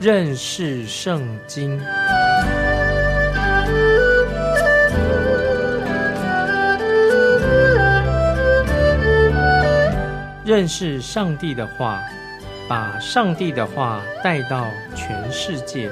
认识圣经。认识上帝的话，把上帝的话带到全世界。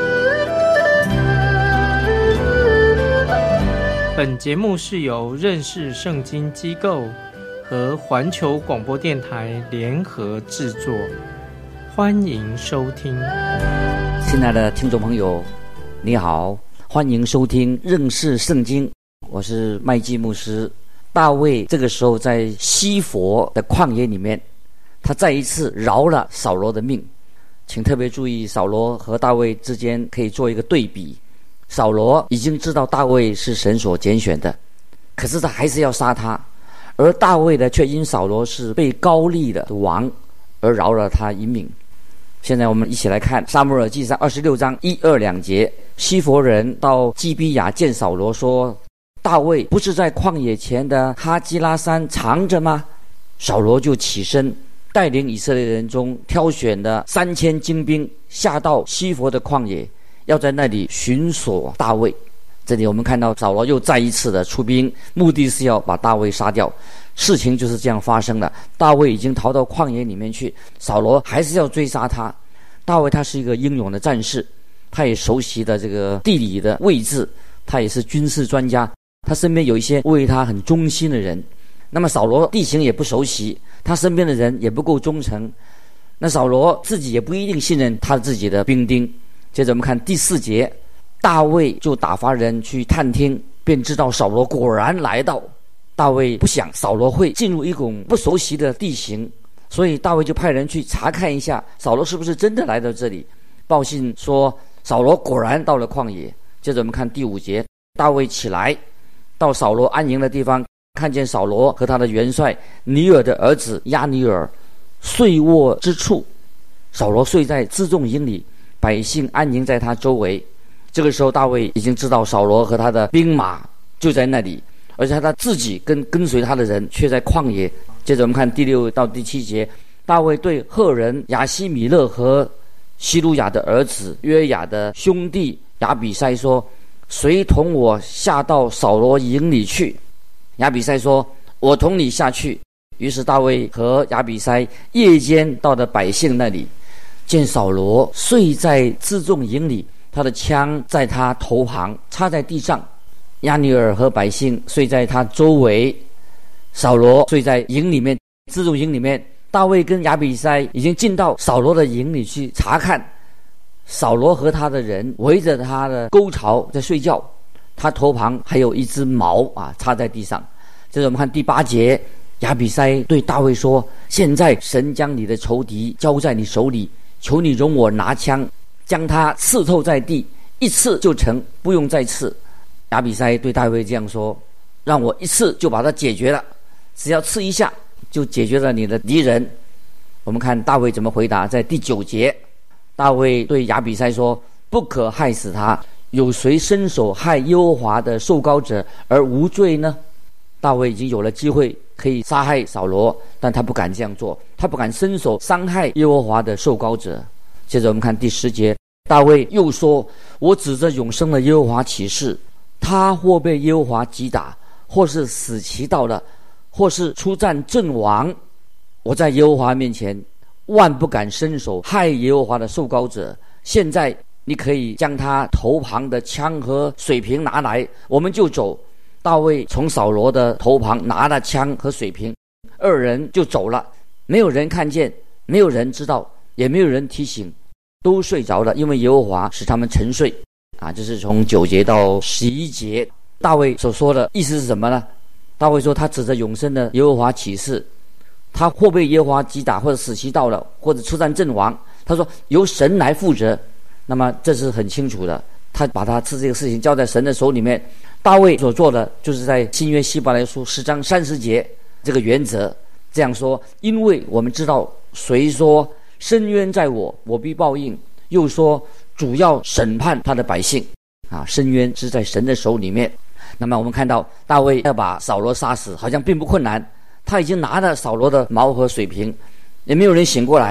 本节目是由认识圣经机构和环球广播电台联合制作，欢迎收听。 亲爱的听众朋友，你好，欢迎收听认识圣经，我是麦基牧师。大卫这个时候在西佛的旷野里面，他再一次饶了扫罗的命。请特别注意，扫罗和大卫之间可以做一个对比。扫罗已经知道大卫是神所拣选的，可是他还是要杀他，而大卫呢，却因扫罗是被膏立的王而饶了他一命。现在我们一起来看撒母耳记上26章1、2、2节。西弗人到基比亚见扫罗，说：大卫不是在旷野前的哈基拉山藏着吗？扫罗就起身，带领以色列人中挑选的3000精兵，下到西弗的旷野，要在那里寻索大卫。这里我们看到扫罗又再一次的出兵，目的是要把大卫杀掉。事情就是这样发生的。大卫已经逃到旷野里面去，扫罗还是要追杀他。大卫他是一个英勇的战士，他也熟悉的这个地理的位置，他也是军事专家，他身边有一些为他很忠心的人。那么扫罗地形也不熟悉，他身边的人也不够忠诚，那扫罗自己也不一定信任他自己的兵丁。接着我们看第4节，大卫就打发人去探听，便知道扫罗果然来到。大卫不想扫罗会进入一种不熟悉的地形，所以大卫就派人去查看一下扫罗是不是真的来到这里。报信说扫罗果然到了旷野。接着我们看第5节，大卫起来到扫罗安营的地方，看见扫罗和他的元帅尼尔的儿子亚尼尔睡卧之处。扫罗睡在辎重营里，百姓安营在他周围。这个时候大卫已经知道扫罗和他的兵马就在那里，而且他自己跟随他的人却在旷野。接着我们看第6到第7节，大卫对赫人亚希米勒和希鲁雅的儿子约雅的兄弟亚比筛说：谁同我下到扫罗营里去？亚比筛说：我同你下去。于是大卫和亚比筛夜间到了百姓那里，见扫罗睡在辎重营里，他的枪在他头旁插在地上，亚尼尔和百姓睡在他周围，扫罗睡在营里面，辎重营里面。大卫跟亚比筛已经进到扫罗的营里去查看，扫罗和他的人围着他的沟巢在睡觉，他头旁还有一只矛插在地上。接着我们看第8节，亚比筛对大卫说：现在神将你的仇敌交在你手里，求你容我拿枪将他刺透在地，一刺就成，不用再刺。亚比筛对大卫这样说：让我一刺就把他解决了，只要刺一下就解决了你的敌人。我们看大卫怎么回答，在第9节，大卫对亚比筛说：不可害死他，有谁伸手害耶和华的受膏者而无罪呢？大卫已经有了机会可以杀害扫罗，但他不敢这样做，他不敢伸手伤害耶和华的受膏者。接着我们看第10节，大卫又说：我指着永生的耶和华起誓，他或被耶和华击打，或是死期到了，或是出战阵亡，我在耶和华面前万不敢伸手害耶和华的受膏者。现在你可以将他头旁的枪和水瓶拿来，我们就走。大卫从扫罗的头旁拿了枪和水瓶，二人就走了。没有人看见，没有人知道，也没有人提醒，都睡着了，因为耶和华使他们沉睡。这是从9节到11节。大卫所说的意思是什么呢？大卫说他指着永生的耶和华起誓，他或被耶和华击打，或者死期到了，或者出战阵亡，他说由神来负责。那么这是很清楚的，他把他这个事情交在神的手里面。大卫所做的就是在新约希伯来书10章30节这个原则这样说：因为我们知道谁说深渊在我，我必报应，又说主要审判他的百姓。深渊是在神的手里面。那么我们看到大卫要把扫罗杀死好像并不困难，他已经拿了扫罗的矛和水瓶，也没有人醒过来。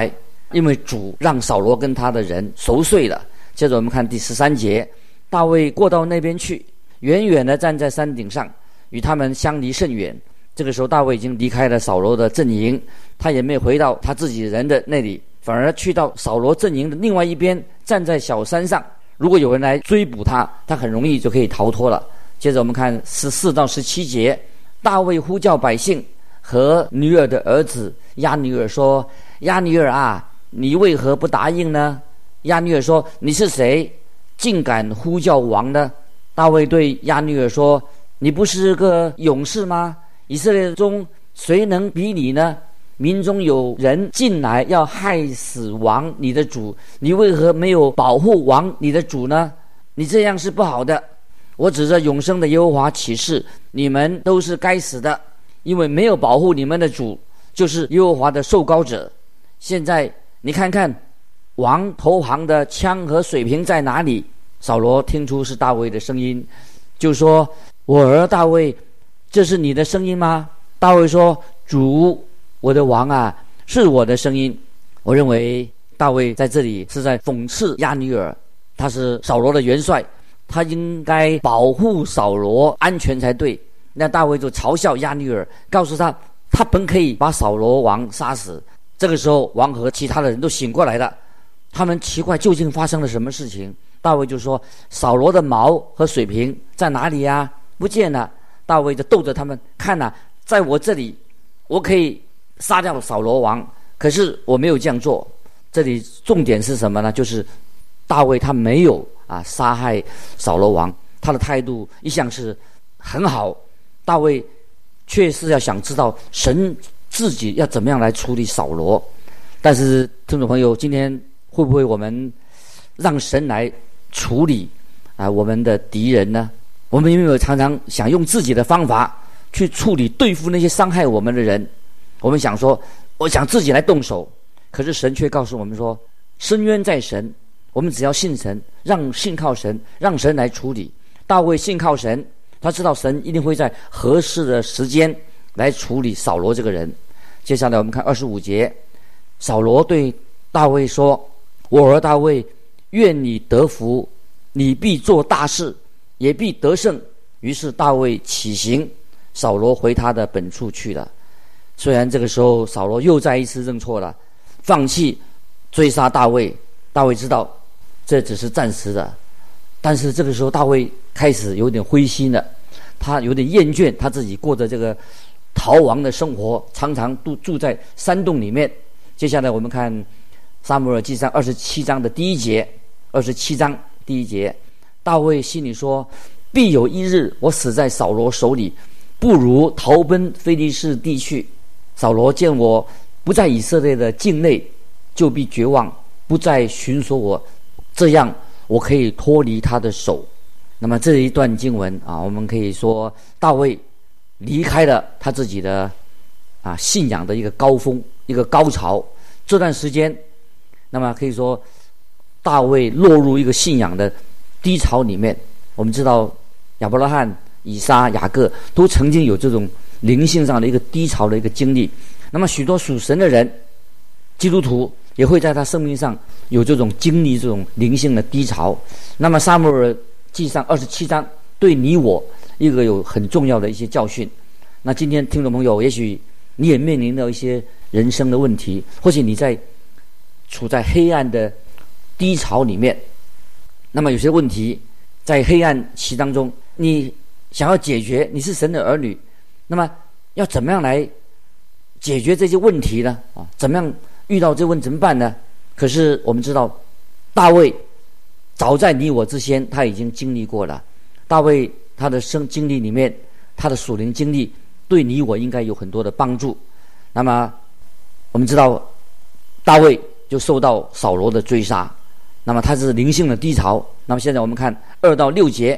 因为主让扫罗跟他的人熟睡了。接着我们看第13节，大卫过到那边去，远远地站在山顶上，与他们相离甚远。这个时候大卫已经离开了扫罗的阵营，他也没有回到他自己人的那里，反而去到扫罗阵营的另外一边，站在小山上。如果有人来追捕他，他很容易就可以逃脱了。接着我们看14到17节，大卫呼叫百姓和女儿的儿子亚尼尔说：亚尼尔啊，你为何不答应呢？亚尼尔说：你是谁，竟敢呼叫王呢？大卫对亚尼尔说：你不是个勇士吗？以色列中谁能比你呢？民中有人进来要害死王你的主，你为何没有保护王你的主呢？你这样是不好的。我指着永生的耶和华起誓，你们都是该死的，因为没有保护你们的主，就是耶和华的受膏者。现在你看看王头旁的枪和水瓶在哪里？扫罗听出是大卫的声音，就说：我儿大卫，这是你的声音吗？大卫说：主我的王啊，是我的声音。我认为大卫在这里是在讽刺亚尼尔，他是扫罗的元帅，他应该保护扫罗安全才对。那大卫就嘲笑亚尼尔，告诉他他本可以把扫罗王杀死。这个时候王和其他的人都醒过来了，他们奇怪究竟发生了什么事情。大卫就说：扫罗的矛和水瓶在哪里呀？不见了。大卫就逗着他们，看啊，在我这里，我可以杀掉扫罗王，可是我没有这样做。这里重点是什么呢？就是大卫他没有杀害扫罗王，他的态度一向是很好。大卫确实要想知道神自己要怎么样来处理扫罗。但是听众朋友，今天会不会我们让神来处理我们的敌人呢？我们有没有常常想用自己的方法去处理对付那些伤害我们的人？我们想说，我想自己来动手，可是神却告诉我们说，深渊在神，我们只要信神，信靠神，让神来处理。大卫信靠神，他知道神一定会在合适的时间来处理扫罗这个人。接下来我们看25节，扫罗对大卫说：我儿大卫，愿你得福，你必做大事，也必得胜。于是大卫起行，扫罗回他的本处去了。虽然这个时候扫罗又再一次认错了，放弃追杀大卫。大卫知道这只是暂时的，但是这个时候大卫开始有点灰心了，他有点厌倦他自己过着这个逃亡的生活，常常都住在山洞里面。接下来我们看撒母耳记上27章的第一节，27章第一节，大卫心里说：必有一日我死在扫罗手里，不如逃奔非利士地去。扫罗见我不在以色列的境内，就必绝望，不再寻索我，这样我可以脱离他的手。那么这一段经文我们可以说大卫离开了他自己的信仰的一个高峰，一个高潮。这段时间，那么可以说大卫落入一个信仰的低潮里面。我们知道亚伯拉罕、以撒、雅各都曾经有这种灵性上的一个低潮的一个经历。那么许多属神的人，基督徒也会在他生命上有这种经历，这种灵性的低潮。那么撒母耳记上27章对你我一个有很重要的一些教训。那今天听众朋友，也许你也面临到一些人生的问题，或许你处在黑暗的低潮里面。那么有些问题在黑暗期当中，你想要解决，你是神的儿女，那么要怎么样来解决这些问题呢？怎么样遇到这问怎么办呢？可是我们知道大卫早在你我之前他已经经历过了。大卫他的经历里面，他的属灵经历对你我应该有很多的帮助。那么我们知道大卫就受到扫罗的追杀，那么他是灵性的低潮。那么现在我们看2到6节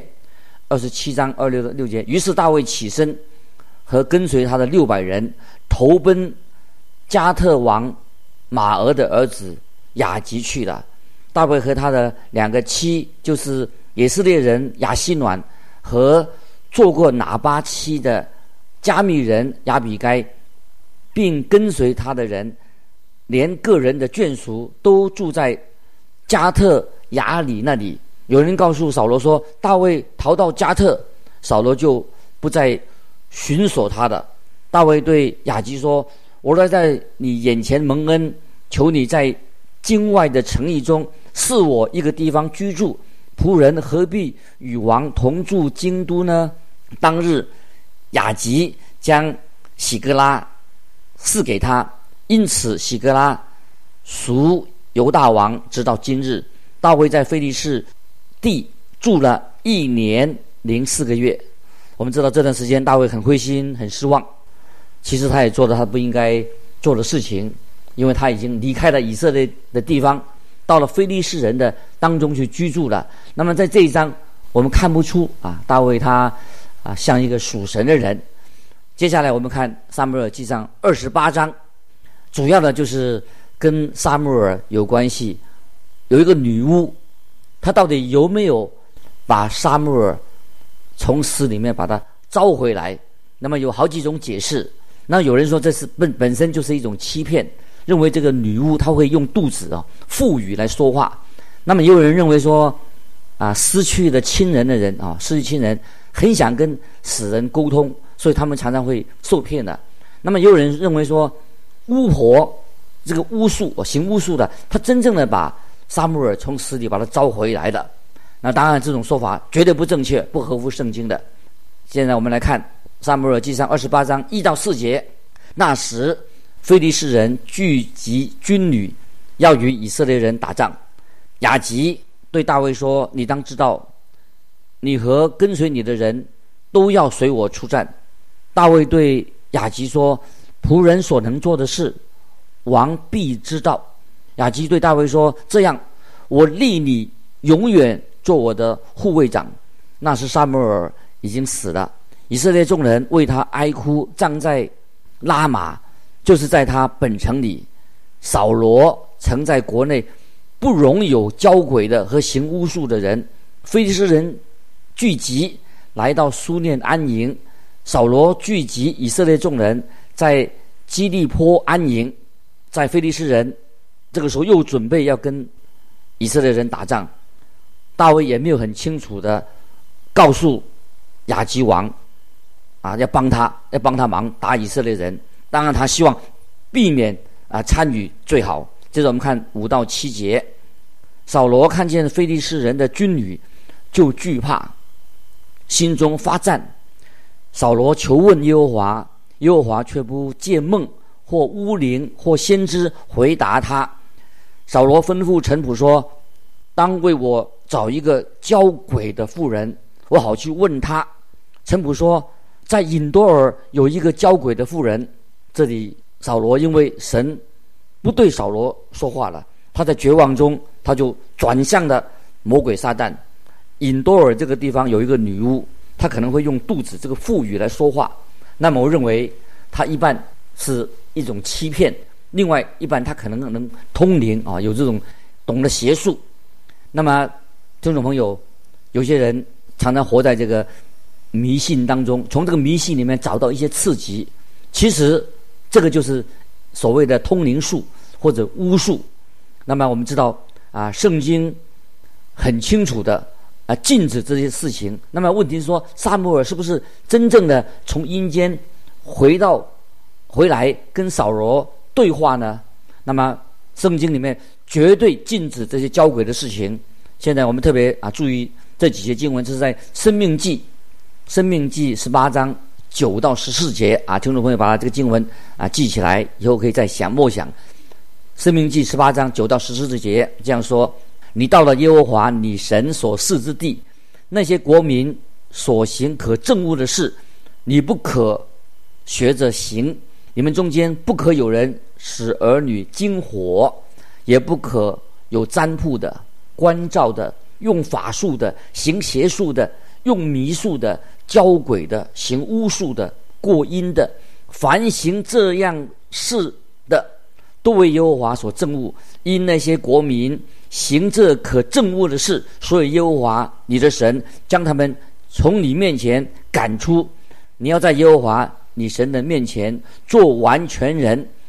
，27章26到6节，于是大卫起身和跟随他的600人投奔加特王马俄的儿子雅吉去了。大卫和他的2个妻，就是以色列人亚希暖和做过拿巴妻的加密人亚比该，并跟随他的人连个人的眷属都住在加特雅里那里。有人告诉扫罗说，大卫逃到加特，扫罗就不再寻索他的。大卫对亚吉说，我若在你眼前蒙恩，求你在境外的城邑中赐我一个地方居住，仆人何必与王同住京都呢？当日亚吉将喜格拉赐给他，因此喜格拉属犹大王，直到今日。大卫在非利士地住了1年零4个月。我们知道这段时间大卫很灰心很失望，其实他也做了他不应该做的事情，因为他已经离开了以色列的地方，到了非利士人的当中去居住了。那么在这一章我们看不出大卫他像一个属神的人。接下来我们看撒母耳记上28章，主要的就是跟撒母耳有关系。有一个女巫，她到底有没有把撒母耳从死里面把他招回来？那么有好几种解释。那有人说这是本身就是一种欺骗，认为这个女巫她会用肚子腹语来说话。那么也有人认为说失去了亲人的人失去亲人很想跟死人沟通，所以他们常常会受骗的。那么也有人认为说巫婆这个巫术行巫术的，他真正的把撒母耳从死里把他招回来的。那当然这种说法绝对不正确，不合乎圣经的。现在我们来看撒母耳记上28章1到4节。那时非利士人聚集军旅，要与以色列人打仗。亚吉对大卫说，你当知道，你和跟随你的人都要随我出战。大卫对亚吉说，仆人所能做的事，王必知道。亚吉对大卫说，这样我立你永远做我的护卫长。那时撒母耳已经死了，以色列众人为他哀哭，葬在拉玛，就是在他本城里。扫罗曾在国内不容有交鬼的和行巫术的人。非利士人聚集来到苏念安营，扫罗聚集以色列众人在基利坡安营。在非利士人这个时候又准备要跟以色列人打仗，大卫也没有很清楚的告诉亚吉王要帮他忙打以色列人。当然他希望避免参与最好。接着我们看5到7节。扫罗看见非利士人的军旅，就惧怕，心中发战。扫罗求问耶和华，耶和华却不借梦或巫灵或先知回答他。扫罗吩咐臣仆说，当为我找一个交鬼的妇人，我好去问他。臣仆说，在隐多尔有一个交鬼的妇人。这里扫罗因为神不对扫罗说话了，他在绝望中他就转向了魔鬼撒旦。隐多尔这个地方有一个女巫，她可能会用肚子这个腹语来说话。那么我认为她一半是一种欺骗，另外一半她可能通灵有这种懂得邪术。那么听众朋友，有些人常常活在这个迷信当中，从这个迷信里面找到一些刺激，其实这个就是所谓的通灵术或者巫术。那么我们知道圣经很清楚的禁止这些事情。那么问题是说，撒母耳是不是真正的从阴间回来跟扫罗对话呢？那么圣经里面绝对禁止这些交鬼的事情。现在我们特别注意这几节经文，这是在申命记18章9到14节听众朋友把这个经文记起来，以后可以再默想。申命记18章9到14节这样说，你到了耶和华你神所赐之地，那些国民所行可憎恶的事，你不可学着行。你们中间不可有人使儿女经火，也不可有占卜的、关照的、用法术的、行邪术的、用迷术的、交鬼的、行巫术的、过阴的，凡行这样事的，都为耶和华所憎恶。因那些国民行这可憎恶的事，所以耶和华你的神将他们从你面前赶出。你要在耶和华你神的面前做完全人，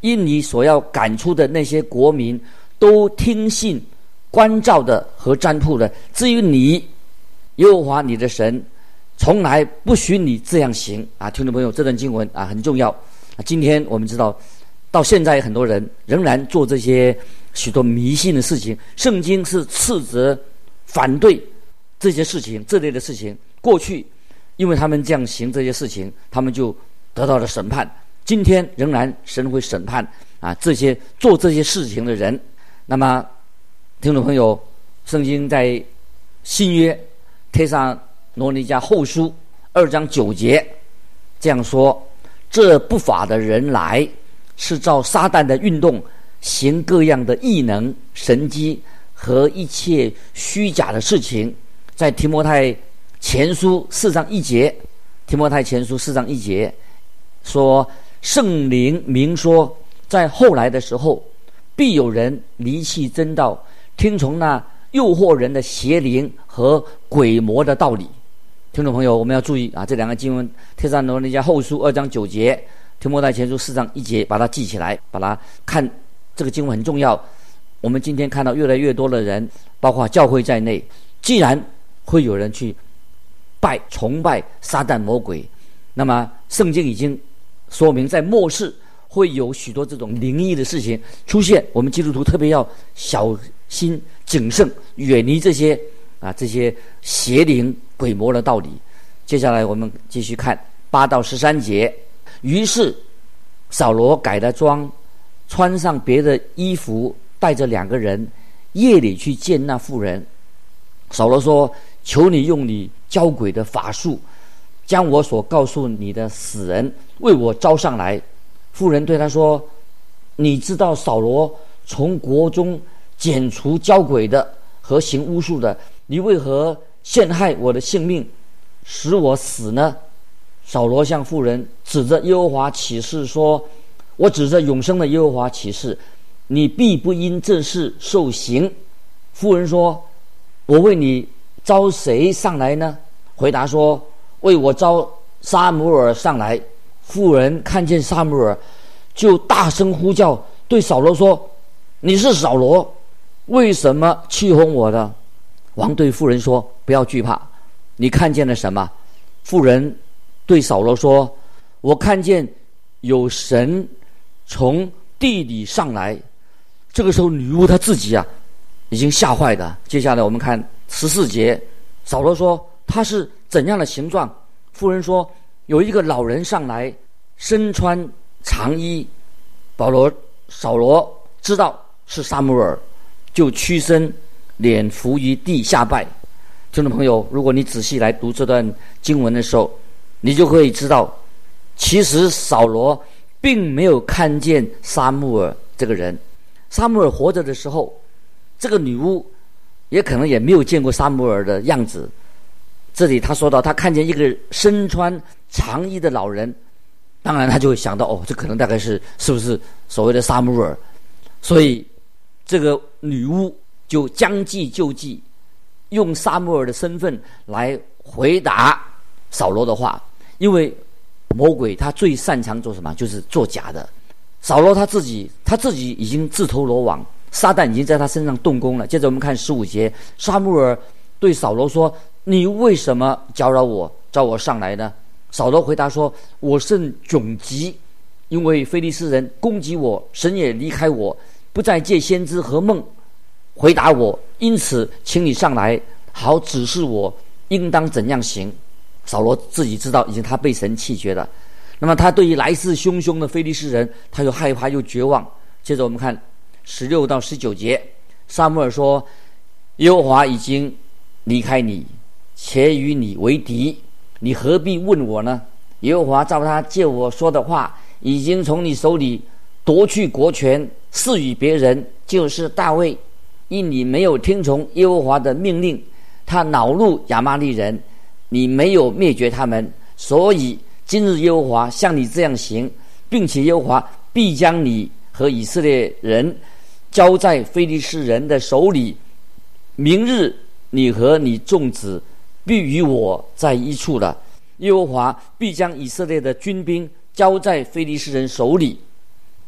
因你所要赶出的那些国民都听信关照的和占卜的。至于你，耶和华你的神从来不许你这样行啊！听众朋友，这段经文啊很重要。今天我们知道，到现在很多人仍然做这些许多迷信的事情。圣经是斥责、反对这些事情、这类的事情。过去，因为他们这样行这些事情，他们就得到了审判。今天仍然神会审判啊这些做这些事情的人。那么，听众朋友，圣经在新约帖撒罗尼迦后书2章9节这样说：这不法的人来，是照撒旦的运动，行各样的异能、神迹和一切虚假的事情。在提摩太前书4章1节，提摩太前书4章1节说，圣灵明说，在后来的时候，必有人离弃真道，听从那诱惑人的邪灵和鬼魔的道理。听众朋友，我们要注意啊，这两个经文，帖撒罗尼迦后书2章9节，提摩太前书4章1节，把它记起来，把它看，这个经文很重要。我们今天看到越来越多的人，包括教会在内，既然会有人去崇拜撒旦魔鬼，那么圣经已经说明，在末世会有许多这种灵异的事情出现。我们基督徒特别要小心谨慎，远离这些邪灵鬼魔的道理。接下来我们继续看8到13节。于是扫罗改了装，穿上别的衣服，带着2个人，夜里去见那妇人。扫罗说：求你用你交鬼的法术，将我所告诉你的死人为我招上来。妇人对他说：你知道扫罗从国中剪除交鬼的和行巫术的，你为何陷害我的性命，使我死呢？扫罗向妇人指着耶和华起誓说：我指着永生的耶和华起誓，你必不因这事受刑。妇人说：我为你招谁上来呢？回答说：为我招撒母耳上来。妇人看见撒母耳，就大声呼叫，对扫罗说：你是扫罗，为什么气轰我的？王对妇人说：不要惧怕，你看见了什么？妇人对扫罗说：我看见有神从地里上来。这个时候女巫她自己已经吓坏的。接下来我们看14节，扫罗说：他是怎样的形状？妇人说：有一个老人上来，身穿长衣。扫罗知道是撒母耳，就屈身脸伏于地下拜。听众朋友，如果你仔细来读这段经文的时候，你就可以知道，其实扫罗并没有看见撒母耳这个人。撒母耳活着的时候，这个女巫也可能也没有见过撒母耳的样子。这里他说到，他看见一个身穿长衣的老人，当然他就会想到，这可能大概是不是所谓的撒母耳。所以这个女巫就将计就计，用撒母耳的身份来回答扫罗的话。因为魔鬼他最擅长做什么？就是做假的。扫罗他自己已经自投罗网，撒旦已经在他身上动工了。接着我们看15节，撒母耳对扫罗说：你为什么搅扰我，召我上来呢？扫罗回答说：我甚窘急，因为非利士人攻击我，神也离开我，不再借先知和梦回答我，因此请你上来，好指示我应当怎样行。扫罗自己知道已经他被神弃绝了，那么他对于来势汹汹的非利士人，他又害怕又绝望。接着我们看16到19节，撒母耳说：耶和华已经离开你，且与你为敌，你何必问我呢？耶和华照他借我说的话，已经从你手里夺去国权，赐予别人，就是大卫。因你没有听从耶和华的命令，他恼怒亚玛力人，你没有灭绝他们，所以今日耶和华像你这样行，并且耶和华必将你和以色列人交在非利士人的手里。明日你和你众子必与我在一处了。耶和华必将以色列的军兵交在非利士人手里。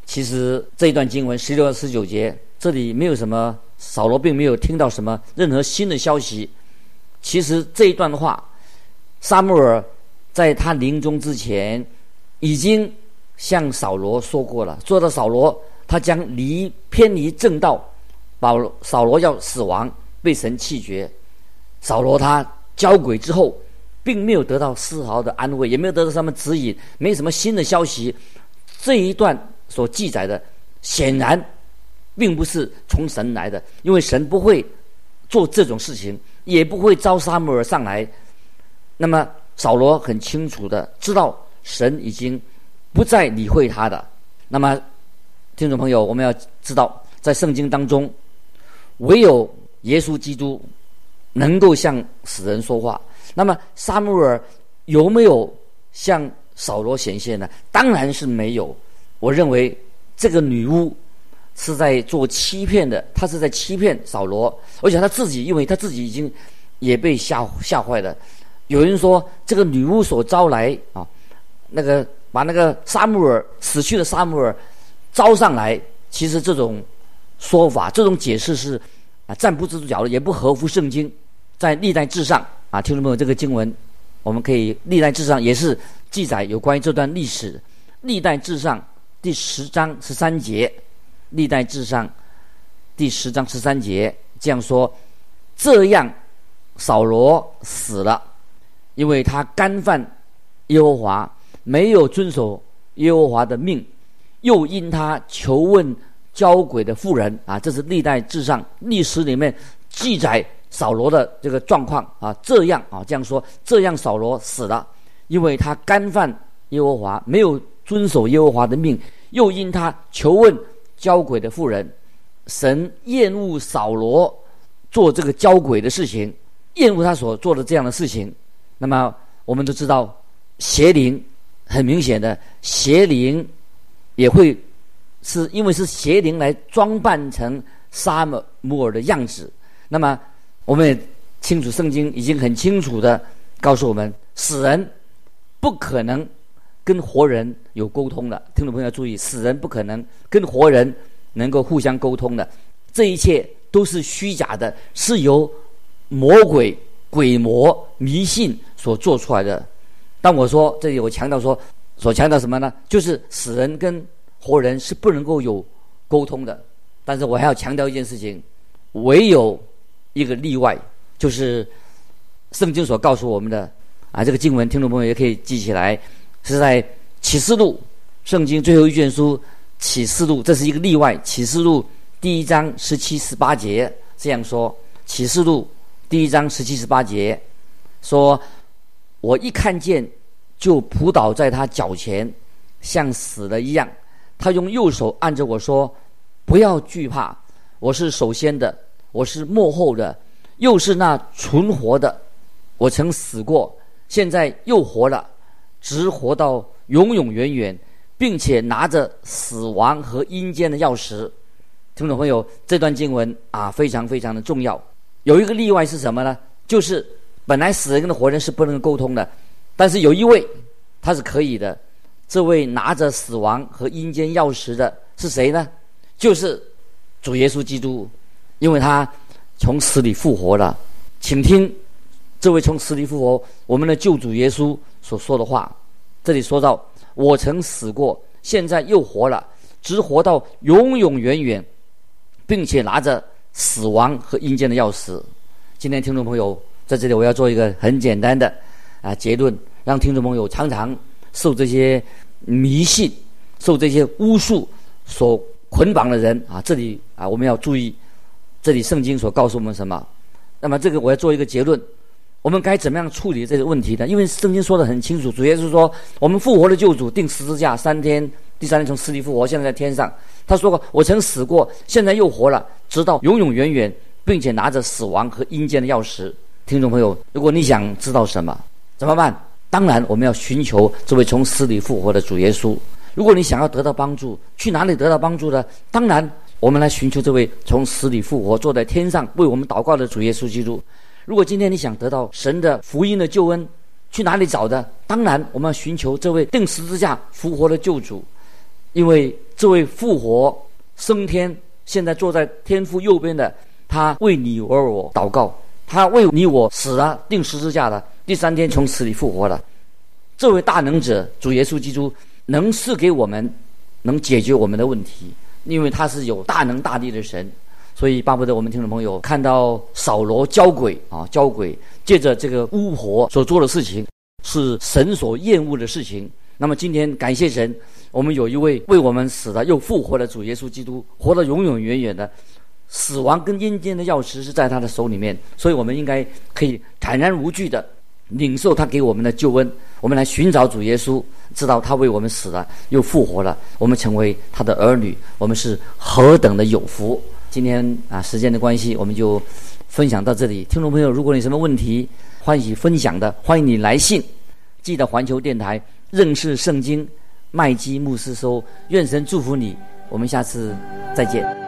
其实这一段经文16到19节，这里没有什么，扫罗并没有听到什么任何新的消息。其实这一段的话，撒母耳在他临终之前已经向扫罗说过了，说到扫罗他将偏离正道，扫罗要死亡，被神弃绝。扫罗他交鬼之后，并没有得到丝毫的安慰，也没有得到什么指引，没什么新的消息。这一段所记载的显然并不是从神来的，因为神不会做这种事情，也不会召撒母耳上来。那么扫罗很清楚的知道神已经不再理会他的。那么听众朋友，我们要知道，在圣经当中，唯有耶稣基督能够向死人说话。那么撒母耳有没有向扫罗显现呢？当然是没有。我认为这个女巫是在做欺骗的，她是在欺骗扫罗，而且她自己，因为她自己已经也被吓坏了。有人说这个女巫所招来啊，把那个死去的撒母耳招上来，其实这种说法，这种解释是站不住脚的，也不合乎圣经。在历代志上啊，听众朋友，这个经文我们可以历代志上也是记载有关于这段历史。历代志上第10章13节，历代志上第10章13节这样说：这样扫罗死了，因为他干犯耶和华，没有遵守耶和华的命，又因他求问交鬼的妇人啊，这是历代志上历史里面记载扫罗的这个状况啊。这样说，这样扫罗死了，因为他干犯耶和华，没有遵守耶和华的命，又因他求问交鬼的妇人。神厌恶扫罗做这个交鬼的事情，厌恶他所做的这样的事情。那么我们都知道，邪灵很明显的，邪灵也会是因为是邪灵来装扮成撒母耳的样子。那么我们也清楚，圣经已经很清楚的告诉我们，死人不可能跟活人有沟通的。听众朋友要注意，死人不可能跟活人能够互相沟通的，这一切都是虚假的，是由魔鬼、鬼魔、迷信所做出来的。当我说这里，我强调说，所强调什么呢？就是死人跟活人是不能够有沟通的。但是我还要强调一件事情，唯有一个例外，就是圣经所告诉我们的这个经文，听众朋友也可以记起来，是在启示录，圣经最后一卷书启示录，这是一个例外。启示录第1章17、18节这样说，启示录第1章17、18节说：我一看见就扑倒在他脚前，像死了一样。他用右手按着我说：不要惧怕，我是首先的，我是末后的，又是那存活的。我曾死过，现在又活了，直活到永永远远，并且拿着死亡和阴间的钥匙。听众朋友，这段经文非常非常的重要。有一个例外是什么呢？就是本来死人跟活人是不能沟通的，但是有一位他是可以的。这位拿着死亡和阴间钥匙的是谁呢？就是主耶稣基督，因为他从死里复活了。请听这位从死里复活我们的救主耶稣所说的话。这里说到：我曾死过，现在又活了，直活到永永远远，并且拿着死亡和阴间的钥匙。今天听众朋友，在这里我要做一个很简单的结论，让听众朋友常常受这些迷信、受这些巫术所捆绑的人这里我们要注意，这里圣经所告诉我们什么。那么这个我要做一个结论，我们该怎么样处理这个问题呢？因为圣经说得很清楚，主耶稣说我们复活的救主钉十字架3天，第3天从死里复活，现在在天上。他说过：我曾死过，现在又活了，直到永永远远，并且拿着死亡和阴间的钥匙。听众朋友，如果你想知道什么怎么办？当然我们要寻求这位从死里复活的主耶稣。如果你想要得到帮助，去哪里得到帮助呢？当然我们来寻求这位从死里复活坐在天上为我们祷告的主耶稣基督。如果今天你想得到神的福音的救恩，去哪里找的？当然我们要寻求这位钉十字架复活的救主。因为这位复活升天，现在坐在天父右边的，他为你而我祷告，他为你我死了，钉十字架了，第3天从死里复活了。这位大能者主耶稣基督能赐给我们，能解决我们的问题，因为他是有大能大力的神。所以巴不得我们听众朋友看到扫罗交鬼借着这个巫婆所做的事情是神所厌恶的事情。那么今天感谢神，我们有一位为我们死了又复活的主耶稣基督，活得永永远远的，死亡跟阴间的钥匙是在他的手里面，所以我们应该可以坦然无惧的领受他给我们的救恩。我们来寻找主耶稣，知道他为我们死了又复活了，我们成为他的儿女，我们是何等的有福。今天时间的关系，我们就分享到这里。听众朋友，如果你有什么问题欢喜分享的，欢迎你来信，记得环球电台认识圣经麦基牧师收。愿神祝福你，我们下次再见。